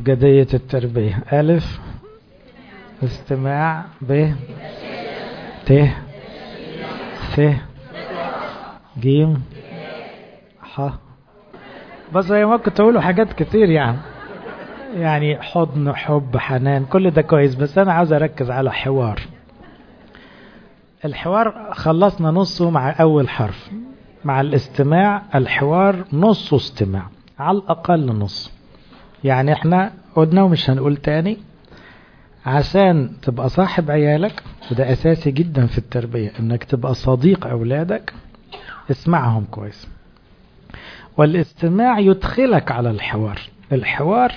أبجدية التربية. ألف استماع، ب ت ث ج ح. بس هي ممكن تقولوا حاجات كتير يعني حضن، حب، حنان، كل ده كويس، بس أنا عاوز أركز على حوار. الحوار خلصنا نصه مع أول حرف. مع الاستماع الحوار نصه استماع، على الأقل نص. يعني احنا قلنا ومش هنقول تاني، عشان تبقى صاحب عيالك، وده أساسي جدا في التربية، انك تبقى صديق أولادك، اسمعهم كويس. والاستماع يدخلك على الحوار. الحوار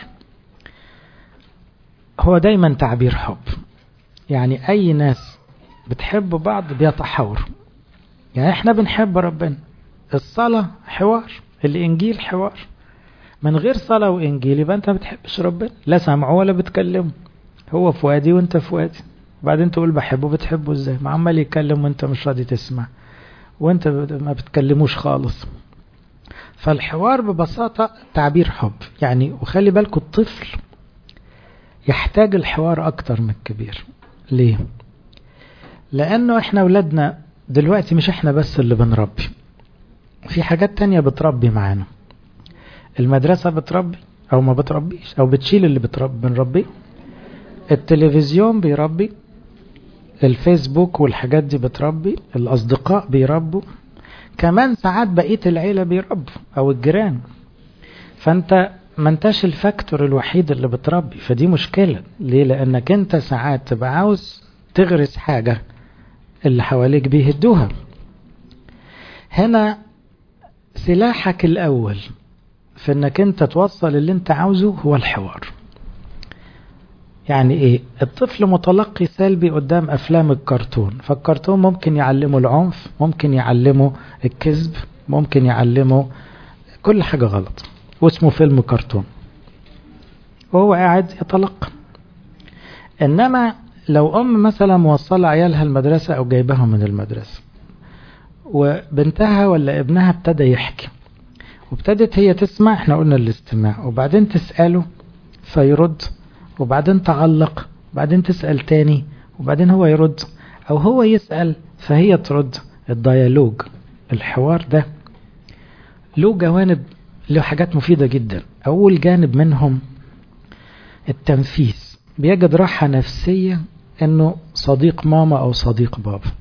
هو دايما تعبير حب. يعني أي ناس بتحب بعض بيتحاوروا. يعني احنا بنحب ربنا. الصلاة حوار، الإنجيل حوار. من غير صلاة وإنجيل يبقى أنت بتحبش ربنا، لا سامعه ولا بتكلمه. هو في وادي وأنت في وادي، وبعدين تقول بحبه. بتحبه إزاي؟ ما عمال يتكلم وأنت مش راضي تسمع، وأنت ما بتكلموش خالص. فالحوار ببساطة تعبير حب يعني. وخلي بالكم الطفل يحتاج الحوار أكتر من الكبير. ليه؟ لأنه إحنا أولادنا دلوقتي مش إحنا بس اللي بنربي، في حاجات تانية بتربي معانا. المدرسة بتربي أو ما بتربيش، أو بتشيل اللي بنربيه. التلفزيون بيربي، الفيسبوك والحاجات دي بتربي، الأصدقاء بيربوا، كمان ساعات بقية العيلة بيربوا أو الجيران. فأنت ما انتش الفاكتور الوحيد اللي بتربي، فدي مشكلة. ليه؟ لأنك أنت ساعات تبقى عاوز تغرس حاجة اللي حواليك بيهدوها. هنا سلاحك الأول في انك انت توصل اللي انت عاوزه هو الحوار. يعني ايه؟ الطفل متلقي سلبي قدام افلام الكرتون، فالكرتون ممكن يعلمه العنف، ممكن يعلمه الكذب، ممكن يعلمه كل حاجة غلط، واسمه فيلم كرتون وهو قاعد يتلقى. انما لو ام مثلا موصلة عيالها المدرسة او جايبها من المدرسة، وبنتها ولا ابنها ابتدى يحكي، وابتدت هي تسمع، احنا قلنا الاستماع، وبعدين تسأله فيرد، وبعدين تعلق، وبعدين تسأل تاني، وبعدين هو يرد، او هو يسأل فهي ترد. الديالوج، الحوار ده له جوانب، له حاجات مفيدة جدا. اول جانب منهم التنفيس. بيجد راحة نفسية انه صديق ماما او صديق بابا،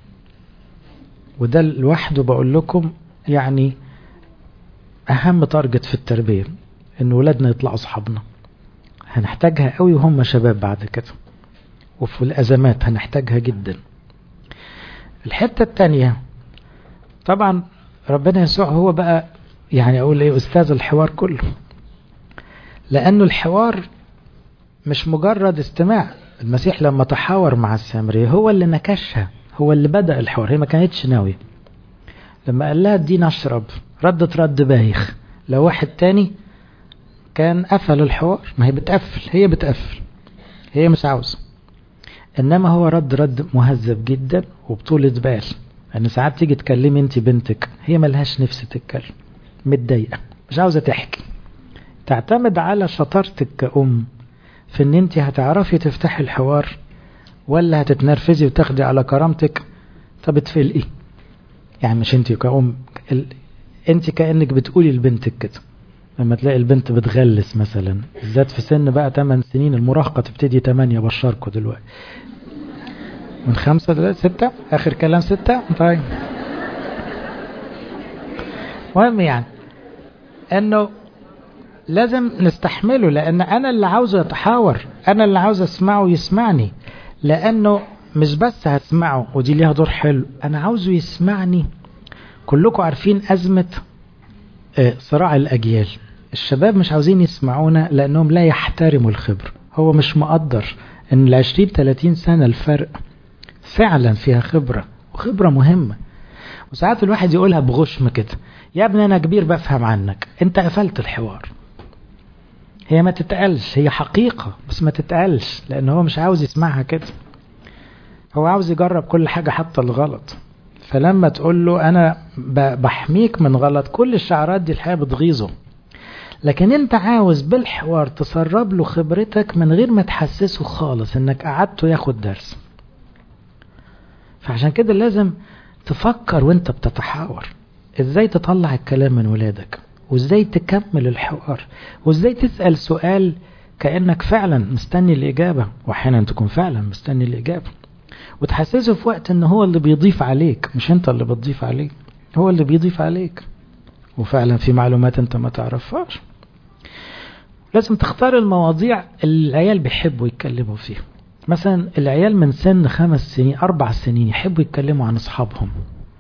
وده لوحده بقول لكم يعني اهم تارجت في التربية، ان ولادنا يطلعوا صحابنا. هنحتاجها قوي وهم شباب بعد كده، وفي الازمات هنحتاجها جدا. الحتة التانية طبعا ربنا يسوع هو بقى يعني اقول ايه، استاذ الحوار كله. لانه الحوار مش مجرد استماع. المسيح لما تحاور مع السامرية هو اللي نكشها، هو اللي بدأ الحوار، هي ما كانتش ناوية. لما قال لها ادينا اشرب، ردت رد بايخ. لو واحد تاني كان قفل الحوار، ما هي بتقفل، هي بتقفل، هي مش عاوزة. انما هو رد مهذب جدا وبطولة بال. يعني ساعات تيجي تكلمي انت بنتك هي ملهاش نفس تتكلم، متضايقة، مش عاوزة تحكي. تعتمد على شطارتك كأم في ان انت هتعرفي تفتحي الحوار، ولا هتتنرفزي وتاخدي على كرامتك فبتفلقي. يعني مش انت كأم، انت كأنك بتقولي لبنتك كده. لما تلاقي البنت بتغلس مثلا، بالذات في سن بقى 8 سنين، المراهقة تبتدي 8، بشاركوا دلوقتي من 5 دلوقتي 6، اخر كلام 6. طيب مهم يعني انه لازم نستحمله، لان انا اللي عاوزه يتحاور، انا اللي عاوزه اسمعه يسمعني. لانه مش بس هسمعه ودي ليها دور حلو، انا عاوزه يسمعني. كلكم عارفين ازمة صراع الاجيال. الشباب مش عاوزين يسمعونا لانهم لا يحترموا الخبرة. هو مش مقدر ان 20-30 سنة الفرق فعلا فيها خبرة، وخبرة مهمة. وساعات الواحد يقولها بغشم كده، يا ابني انا كبير بفهم عنك، انت قفلت الحوار. هي ما تتقالش، هي حقيقة بس ما تتقالش، لان هو مش عاوز يسمعها كده. هو عاوز يجرب كل حاجة حتى الغلط. فلما تقول له انا بحميك من غلط، كل الشعارات دي الحقيقة بتغيظه. لكن انت عاوز بالحوار تسرب له خبرتك من غير ما تحسسه خالص انك قعدته ياخد درس. فعشان كده لازم تفكر وانت بتتحاور ازاي تطلع الكلام من ولادك، وازاي تكمل الحوار، وازاي تسأل سؤال كأنك فعلا مستني الإجابة، وأحيانا تكون فعلا مستني الإجابة، وتحسسه في وقت ان هو اللي بيضيف عليك مش انت اللي بتضيف عليه، هو اللي بيضيف عليك، وفعلا في معلومات انت ما تعرفهاش. لازم تختار المواضيع اللي العيال بيحبوا يتكلموا فيها. مثلا العيال من سن 5 سنين 4 سنين يحبوا يتكلموا عن أصحابهم،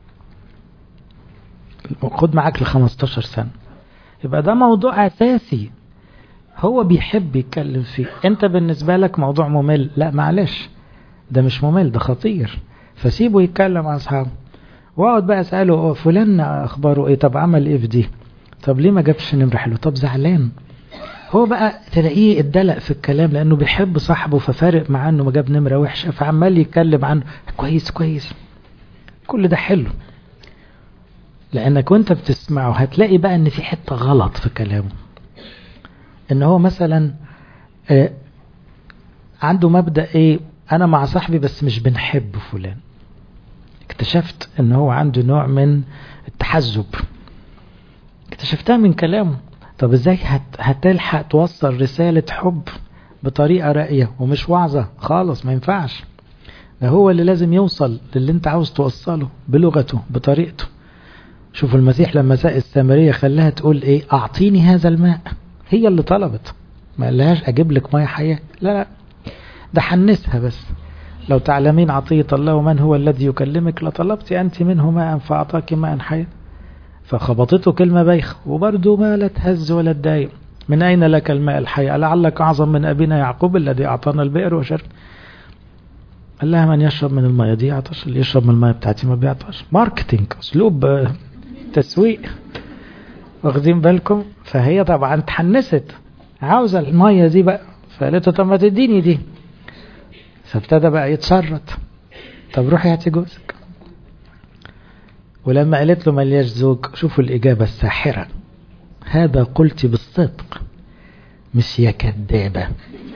خد معاك ل15 سنة، يبقى ده موضوع أساسي هو بيحب يتكلم فيه. انت بالنسبة لك موضوع ممل، لا معلش، ده مش ممل، ده خطير، فسيبه يتكلم عن أصحابه. واقعد بقى أسأله فلان أخباره إيه، طب عمل إيه في دي، طب ليه ما جابش نمرة حلوة، طب زعلان. هو بقى تلاقيه اتدلق في الكلام لأنه بيحب صاحبه، ففارق معاه انه ما جاب نمرة وحشة، فعمال يتكلم عنه كويس كويس. كل ده حلو، لأنك وانت بتسمعه هتلاقي بقى ان في حتة غلط في كلامه. ان هو مثلا عنده مبدأ ايه، انا مع صاحبي بس مش بنحب فلان. اكتشفت ان هو عنده نوع من التحزب، اكتشفتها من كلامه. طب ازاي هتلحق توصل رسالة حب بطريقة راقية ومش وعظة خالص؟ ما ينفعش، ده هو اللي لازم يوصل للي انت عاوز توصله بلغته بطريقته. شوفوا المسيح لما ساق السامرية خلاها تقول ايه، اعطيني هذا الماء، هي اللي طلبت، ما قالهاش اجيب لك ماء حياة، لا ده حنسها بس. لو تعلمين عطية الله ومن هو الذي يكلمك لطلبت أنت منه ماء فأعطاك ماء حياة. فخبطته كلمة بايخة، وبرضه ما لا تهز ولا تضايق. من أين لك الماء الحي، لعلك أعظم من أبينا يعقوب الذي أعطانا البئر وشرب. قال لها من يشرب من الماء دي يعطش، اللي يشرب من الماء بتاعتي ما بيعطش. ماركتينج، أسلوب تسويق، واخدين بالكم؟ فهي طبعا تحنست، عاوزة المية دي بقى، فقالت طب ما تديني دي. فابتدى بقى يتشرط، طب روحي هاتي جوزك. ولما قالت له ملياش زوج، شوفوا الإجابة الساحرة، هذا قلت بالصدق مش يا كدابة.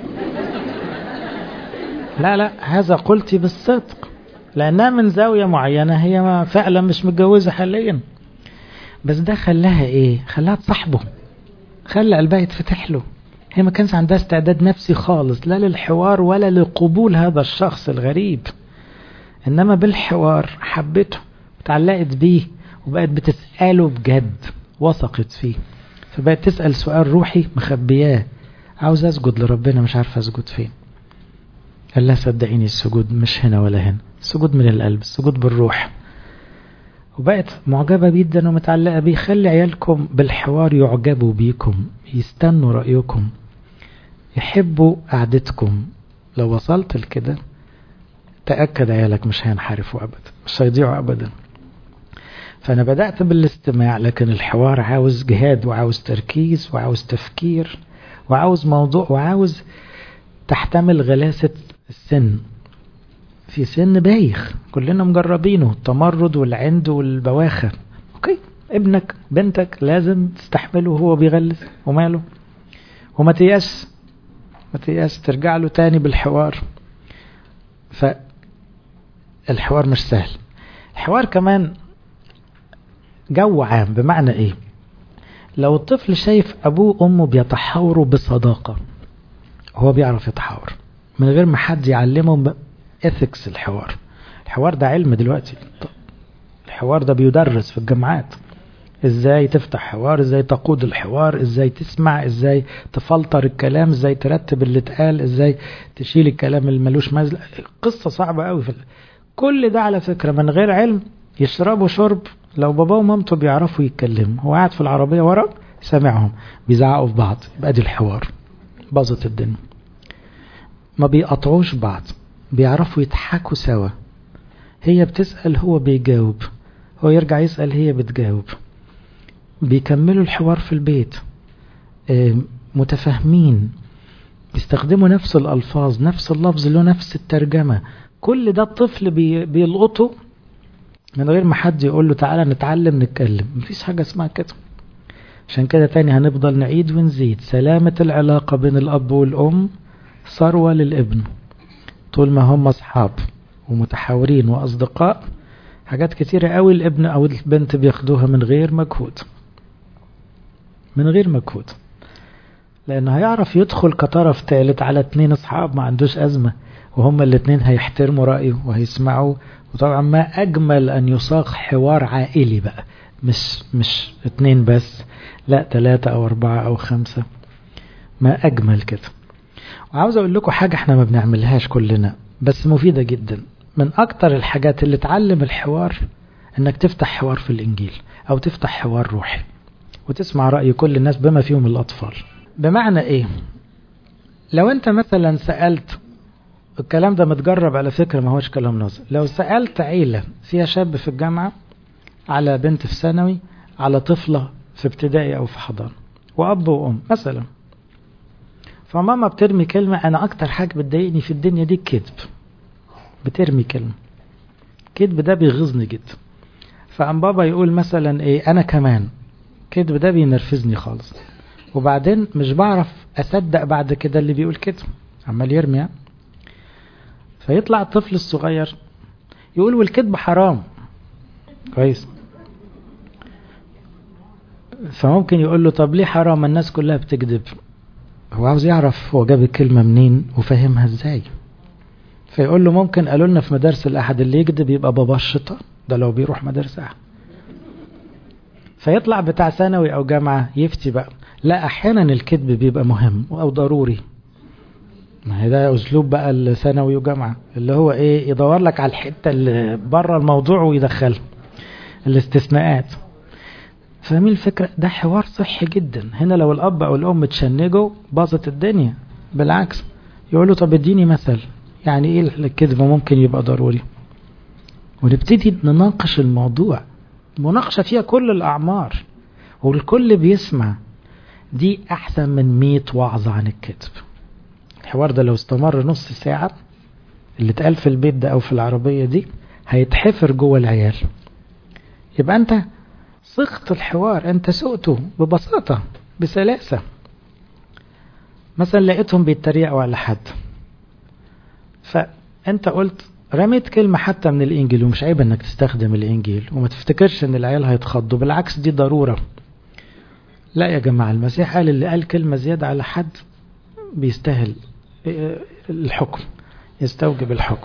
لا هذا قلت بالصدق، لأنها من زاوية معينة، هي فعلا مش متجوزة حاليا، بس ده خلاها ايه، خلاها تصاحبه، خلى قلبها يتفتح له. هي ما كانش عندها استعداد نفسي خالص، لا للحوار ولا لقبول هذا الشخص الغريب، إنما بالحوار حبته وتعلقت بيه، وبقت بتسأله بجد، وثقت فيه، فبقت تسأل سؤال روحي مخبياه، عاوز أسجد لربنا مش عارف أسجد فين. قال لها صدقيني السجود مش هنا ولا هنا، السجود من القلب، السجود بالروح. وبقت معجبة جدا ومتعلقة بيه. خلي عيالكم بالحوار يعجبوا بيكم، يستنوا رأيكم، يحبوا قعدتكم. لو وصلت لكده تأكد عيالك مش هينحرفوا أبدا، مش هيضيعوا أبدا. فأنا بدأت بالاستماع، لكن الحوار عاوز جهاد، وعاوز تركيز، وعاوز تفكير، وعاوز موضوع، وعاوز تحتمل غلاسة السن. في سن بايخ كلنا مجربينه، التمرد والعند والبواخة. اوكي، ابنك بنتك لازم تستحمله وهو بيغلس، وماله، وما تيأس، ما تيأس، ترجع له تاني بالحوار. فالحوار مش سهل. الحوار كمان جو عام، بمعنى ايه، لو الطفل شايف ابوه وامه بيتحاوروا بصداقة، هو بيعرف يتحاور من غير ما حد يعلمه ethics. الحوار ده علم دلوقتي، الحوار ده بيدرس في الجامعات، ازاي تفتح حوار، ازاي تقود الحوار، ازاي تسمع، ازاي تفلتر الكلام، ازاي ترتب اللي اتقال، ازاي تشيل الكلام اللي ملوش مزل. قصة صعبة قوي كل ده على فكرة من غير علم. يشربوا شرب، لو بابا ومامته بيعرفوا يتكلموا، هو قاعد في العربية ورا سامعهم بيزعقوا في بعض، يبقى دي الحوار، باظت الدنيا. ما بيقطعوش بعض، بيعرفوا يضحكوا سوا، هي بتسأل هو بيجاوب، هو يرجع يسأل هي بتجاوب، بيكملوا الحوار في البيت، متفاهمين، بيستخدموا نفس الألفاظ، نفس اللفظ له نفس الترجمة. كل ده الطفل بيلقطه من غير ما حد يقول له تعالى نتعلم نتكلم. مفيش حاجة اسمها كده. عشان كده تاني هنفضل نعيد ونزيد، سلامة العلاقة بين الأب والأم ثروة للابن. طول ما هم أصحاب ومتحاورين وأصدقاء، حاجات كتيرة قوي الابن أو البنت بياخدوها من غير مجهود، من غير مجهود، لأنه هيعرف يدخل كطرف ثالث على 2 أصحاب ما عندوش أزمة، وهم الاتنين هيحترموا رأيه وهيسمعوا. وطبعا ما أجمل أن يصاغ حوار عائلي بقى، مش 2 بس، لا 3 أو 4 أو 5، ما أجمل كده. وعاوز أقول لكم حاجة احنا ما بنعملهاش كلنا بس مفيدة جدا. من أكتر الحاجات اللي تعلم الحوار انك تفتح حوار في الإنجيل أو تفتح حوار روحي وتسمع رأي كل الناس بما فيهم الأطفال. بمعنى إيه؟ لو أنت مثلا سألت، الكلام ده متجرب على فكرة، ما هوش كلام نظري، لو سألت عيلة فيها شاب في الجامعة على بنت في ثانوي على طفلة في ابتدائي أو في حضانة وأب وأم مثلا، فماما بترمي كلمة أنا أكتر حاجة بتضايقني في الدنيا دي الكذب، بترمي كلمة كذب ده بيغيظني جدا. فأم بابا يقول مثلا إيه، أنا كمان كذب ده بينرفزني خالص، وبعدين مش بعرف أصدق بعد كده اللي بيقول كده، عمال يرمي. فيطلع الطفل الصغير يقول والكذب حرام، كويس، فممكن يقول له طب ليه حرام، الناس كلها بتكذب. هو عاوز يعرف هو جاب الكلمة منين وفهمها ازاي. فيقول له ممكن قالوا لنا في مدارس الأحد اللي يكذب يبقى بابا الشيطان، ده لو بيروح مدارس أحد. فيطلع بتاع ثانوي أو جامعة يفتي بقى، لا أحيانا الكذب بيبقى مهم أو ضروري. ما هي ده أسلوب بقى الثانوي وجامعة، اللي هو إيه، يدور لك على الحتة اللي بره الموضوع ويدخل الاستثناءات. فاهمين الفكرة؟ ده حوار صحي جدا. هنا لو الأب أو الأم تشنجوا باظت الدنيا، بالعكس يقولوا طب اديني مثل، يعني إيه الكذب ممكن يبقى ضروري، ونبتدي نناقش الموضوع، مناقشة فيها كل الأعمار والكل بيسمع. دي أحسن من 100 وعظة عن الكذب. الحوار ده لو استمر نص ساعة، اللي اتقال في البيت ده أو في العربية دي هيتحفر جوه العيال. يبقى أنت صيغة الحوار أنت سقته ببساطة بسلاسة. مثلا لقيتهم بيتريقوا على حد، فأنت قلت رميت كلمة حتى من الإنجيل، ومش عيب أنك تستخدم الإنجيل، وما تفتكرش أن العيال هيتخضوا، بالعكس دي ضرورة. لا يا جماعة، المسيح قال اللي قال كلمة زيادة على حد بيستاهل الحكم، يستوجب الحكم.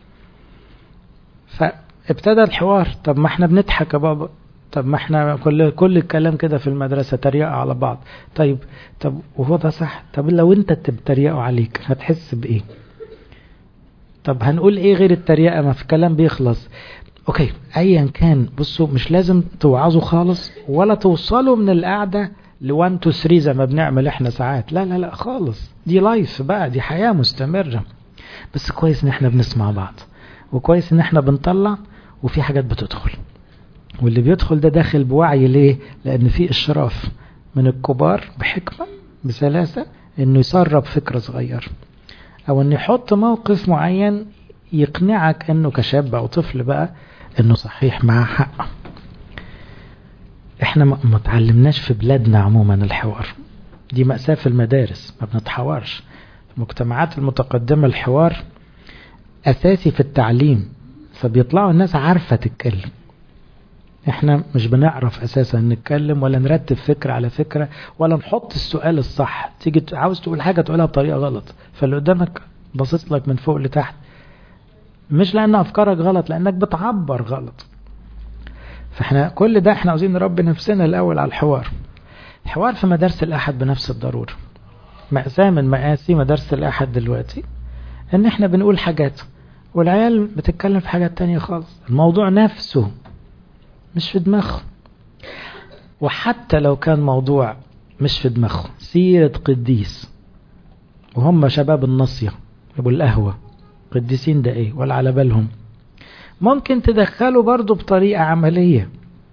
فابتدى الحوار، طب ما احنا بنضحك يا بابا، طب ما احنا كل الكلام كده في المدرسة تريقة على بعض، طب وهو ده صح، طب لو انت بتريقوا عليك هتحس بايه؟ طب هنقول ايه غير التريقة؟ ما في كلام بيخلص. اوكي ايا كان، بصوا مش لازم توعظوا خالص ولا توصلوا من القعدة ل1 2 3 زي ما بنعمل احنا ساعات، لا لا لا خالص، دي لايف بقى، دي حياة مستمرة. بس كويس ان احنا بنسمع بعض، وكويس ان احنا بنطلع وفي حاجات بتدخل، واللي بيدخل ده داخل بوعي. ليه؟ لان في اشراف من الكبار بحكمة بسلاسة انه يسرب فكرة صغير، او انه يحط موقف معين يقنعك انه كشاب او طفل بقى انه صحيح معاه حق. احنا ما تعلمناش في بلادنا عموما الحوار، دي مأساة في المدارس، ما بنتحورش. المجتمعات المتقدمة الحوار اساسي في التعليم، فبيطلعوا الناس عارفة تتكلم. احنا مش بنعرف اساسا نتكلم ولا نرتب فكرة على فكرة ولا نحط السؤال الصح. تيجي عاوز تقول حاجة تقولها بطريقة غلط، فاللي قدامك باصص لك من فوق لتحت، مش لان افكارك غلط، لانك بتعبر غلط. فاحنا كل ده احنا عاوزين نربي نفسنا الاول على الحوار. الحوار في مدارس الاحد بنفس الضرورة. مأساة من مآسي مدارس الاحد دلوقتي ان احنا بنقول حاجات والعيال بتتكلم في حاجات تانية خالص، الموضوع نفسه مش في دماغه. وحتى لو كان موضوع مش في دماغه، سيرة قديس وهم شباب النصية ابو القهوة، قديسين ده ايه ولا على بالهم، ممكن تدخله برضو بطريقة عملية.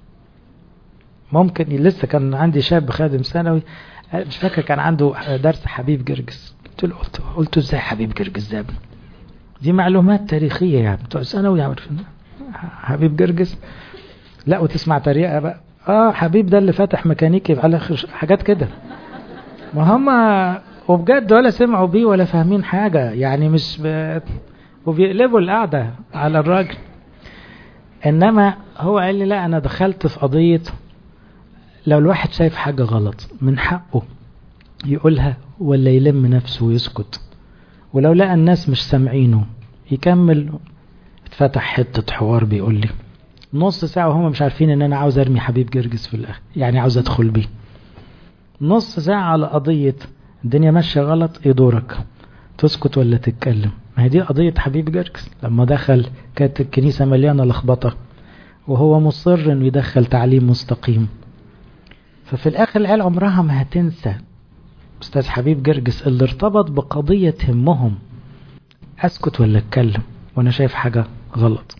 ممكن لسه كان عندي شاب خادم ثانوي، مش فاكر كان عنده درس حبيب جرجس، قلت له ازاي حبيب جرجس ده؟ دي معلومات تاريخية يعني بتوع ثانوي يعرف حبيب جرجس؟ لا وتسمع تريقة بقى، حبيب ده اللي فاتح ميكانيكي على حاجات كده. ما هم وبجد ولا سمعوا بيه ولا فاهمين حاجة يعني، مش وبيقلبوا القعدة على الراجل. انما هو قال لي لا، انا دخلت في قضية لو الواحد شايف حاجة غلط من حقه يقولها ولا يلم نفسه ويسكت، ولو لقى الناس مش سامعينه يكمل. اتفتح حتة حوار بيقول لي نص ساعة وهم مش عارفين ان انا عاوز ارمي حبيب جرجس في الاخر، يعني عاوز ادخل بيه نص ساعة على قضية الدنيا ماشية غلط. ايه دورك، تسكت ولا تتكلم؟ ما هي دي قضية حبيب جرجس. لما دخل كانت الكنيسة مليانة لخبطة وهو مصر انه يدخل تعليم مستقيم. ففي الاخر العيال عمرها ما هتنسى استاذ حبيب جرجس اللي ارتبط بقضية تهمهم. اسكت ولا اتكلم وانا شايف حاجة غلط،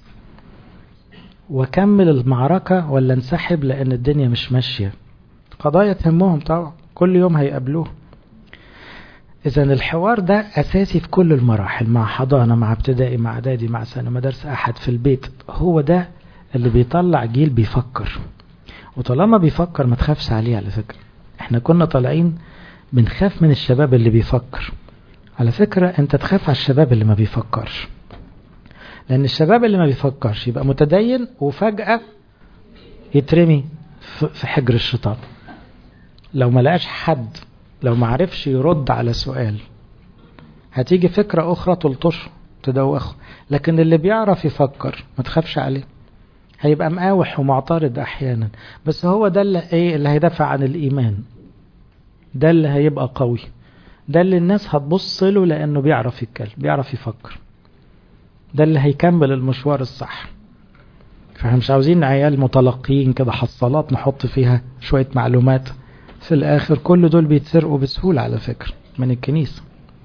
وكمل المعركة ولا انسحب لان الدنيا مش ماشية؟ قضايا تهمهم طبعا كل يوم هيقابلوه. اذا الحوار ده اساسي في كل المراحل، مع حضانة، مع ابتدائي، مع اعدادي، مع سنة مدارس احد، في البيت. هو ده اللي بيطلع جيل بيفكر. وطالما بيفكر ما تخافش عليه. على فكرة احنا كنا طالعين بنخاف من الشباب اللي بيفكر. على فكرة انت تخاف على الشباب اللي ما بيفكرش، لان الشباب اللي ما بيفكرش يبقى متدين وفجأة يترمي في حجر الشيطان. لو ما لقاش حد، لو ما عرفش يرد على سؤال، هتيجي فكرة اخرى تلطشه تدوخه. لكن اللي بيعرف يفكر ما تخافش عليه. هيبقى مقاوح ومعترض احيانا، بس هو ده اللي هيدافع عن الايمان، ده اللي هيبقى قوي، ده اللي الناس هتبص له لانه بيعرف يتكلم بيعرف يفكر، ده اللي هيكمل المشوار الصح. فاحنا مش عاوزين عيال متلقين كده حصالات نحط فيها شوية معلومات في الاخر. كل دول بيتسرقوا بسهولة على فكرة من الكنيسة.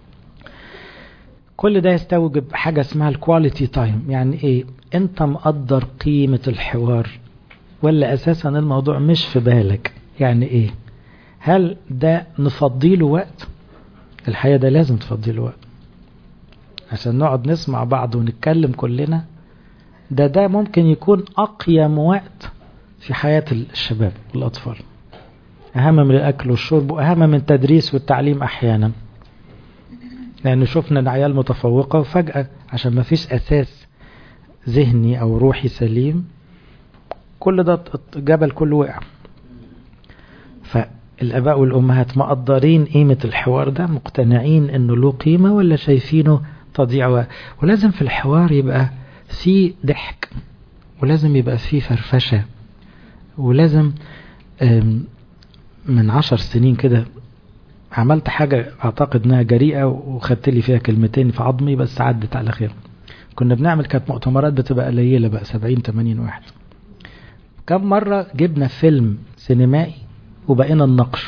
كل ده يستوجب حاجة اسمها الكواليتي تايم. يعني ايه؟ انت مقدر قيمة الحوار ولا اساسا الموضوع مش في بالك؟ يعني ايه؟ هل ده نفضيله وقت؟ الحقيقة ده لازم تفضيله وقت عشان نقعد نسمع بعض ونتكلم كلنا. ده ممكن يكون أقيم وقت في حياة الشباب والأطفال، أهم من الأكل والشرب وأهم من التدريس والتعليم أحيانا. لأنه شفنا العيال متفوقة وفجأة عشان ما فيش أساس ذهني أو روحي سليم كل ده جبل كله وقع. فالآباء والأمهات مقدرين قيمة الحوار ده، مقتنعين أنه له قيمة ولا شايفينه تضيع وقت؟ ولازم في الحوار يبقى في ضحك، ولازم يبقى في فرفشة، ولازم من 10 سنين كده عملت حاجة اعتقد انها جريئة وخدت لي فيها كلمتين في عظمي بس عدت على خير. كنا بنعمل كانت مؤتمرات بتبقى قليلة بقى 70-80 واحد. كم مرة جبنا فيلم سينمائي وبقينا نناقشه،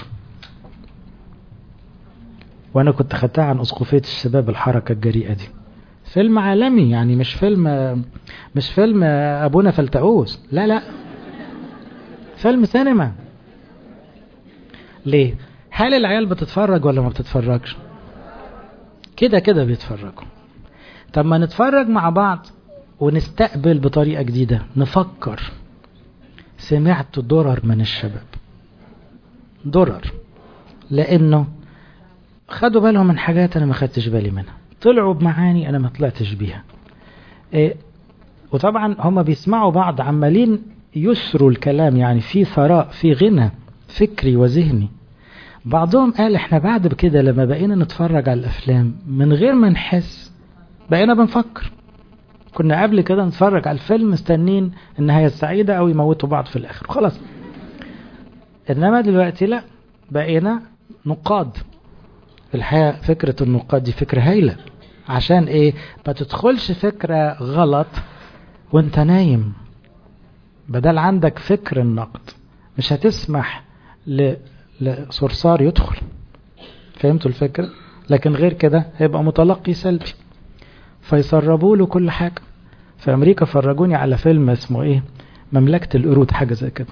وانا كنت خدتها عن اسقفية الشباب الحركة الجريئة دي. فيلم عالمي يعني مش فيلم ابونا فلتعوس، لا فيلم سينما. ليه؟ هل العيال بتتفرج ولا ما بتتفرجش؟ كده بيتفرجوا. طب ما نتفرج مع بعض ونستقبل بطريقة جديدة، نفكر. سمعت درر من الشباب، درر، لانه خدوا بالهم من حاجات انا ما خدتش بالي منها، طلعوا بمعاني انا ما طلعتش بيها. وطبعا هم بيسمعوا بعض عمالين يسروا الكلام، يعني في ثراء، في غنى فكري وذهني. بعضهم قال احنا بعد كده لما بقينا نتفرج على الافلام من غير ما نحس بقينا بنفكر. كنا قبل كده نتفرج على الفيلم مستنين النهاية السعيدة او يموتوا بعض في الاخر خلاص، انما دلوقتي لا، بقينا نقاد. الحقيقة فكرة النقاد دي فكرة هايلة. عشان ايه؟ ما تدخلش فكرة غلط وانت نايم. بدل عندك فكر النقد مش هتسمح لصرصار يدخل. فهمتوا الفكرة؟ لكن غير كده هيبقى متلقي سلبي فيسربوا له كل حاجة. في امريكا فرجوني على فيلم اسمه ايه، مملكة القرود، حاجة زي كده.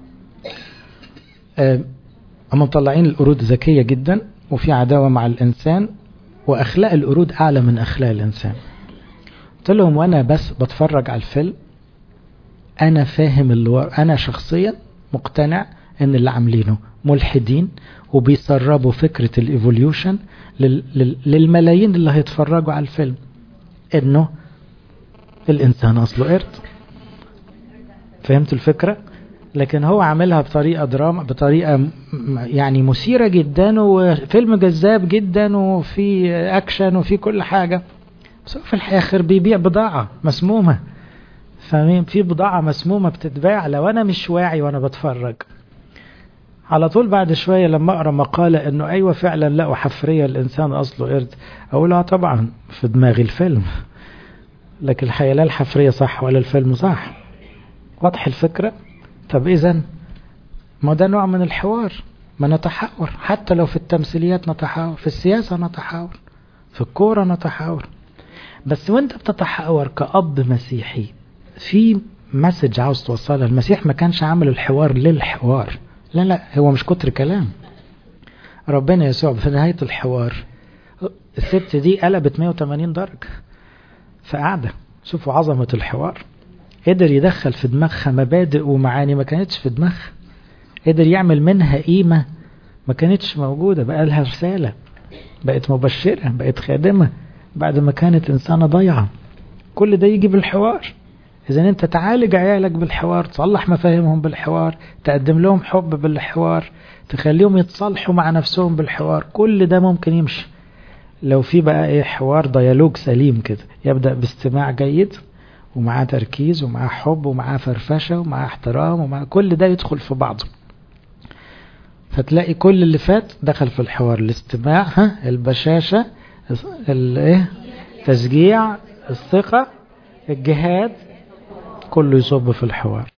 هم مطلعين القرود ذكية جدا وفي عداوة مع الانسان، واخلاق القرود اعلى من اخلاق الانسان. قلت لهم وانا بس بتفرج على الفيلم انا فاهم اللي انا شخصيا مقتنع ان اللي عاملينه ملحدين وبيسربوا فكرة الايفوليوشن للملايين اللي هيتفرجوا على الفيلم، انه الانسان اصله قرد. فهمت الفكرة؟ لكن هو عاملها بطريقة دراما، بطريقة يعني مثيرة جدا، وفيلم جذاب جدا، وفي اكشن وفي كل حاجة، بس في الاخر بيبيع بضاعة مسمومة. فاهمين؟ في بضاعة مسمومة بتتباع لو انا مش واعي وانا بتفرج. على طول بعد شوية لما اقرأ مقالة انه ايوه فعلا لقوا حفرية الانسان اصله قرد، اقول طبعا في دماغي الفيلم، لكن الحقيقة لا الحفرية صح ولا الفيلم صح. واضح الفكرة؟ طب اذا ما ده نوع من الحوار، ما نتحاور، حتى لو في التمثيليات نتحاور، في السياسة نتحاور، في الكورة نتحاور. بس وانت بتتحاور كأب مسيحي في مسج عاوز توصلها. المسيح ما كانش عامل الحوار للحوار، لا هو مش كتر كلام. ربنا يسوع في نهاية الحوار الست دي قلبت 180 درجة فقعدة. شوفوا عظمة الحوار، قدر يدخل في دماغها مبادئ ومعاني ما كانتش في دماغها، قدر يعمل منها قيمة ما كانتش موجودة، بقى لها رسالة، بقت مبشرة، بقت خادمة بعد ما كانت إنسانة ضيعة. كل ده يجي بالحوار. إذا أنت تعالج عيالك بالحوار، تصلح مفاهيمهم بالحوار، تقدم لهم حب بالحوار، تخليهم يتصالحوا مع نفسهم بالحوار، كل ده ممكن يمشي لو في بقى حوار ديالوج سليم كده، يبدأ باستماع جيد ومعاه تركيز ومعاه حب ومعاه فرفشة ومعاه احترام ومعاه كل ده يدخل في بعضه. فتلاقي كل اللي فات دخل في الحوار، الاستماع، البشاشة، تشجيع، الثقة، الجهاد، كله يصب في الحوار.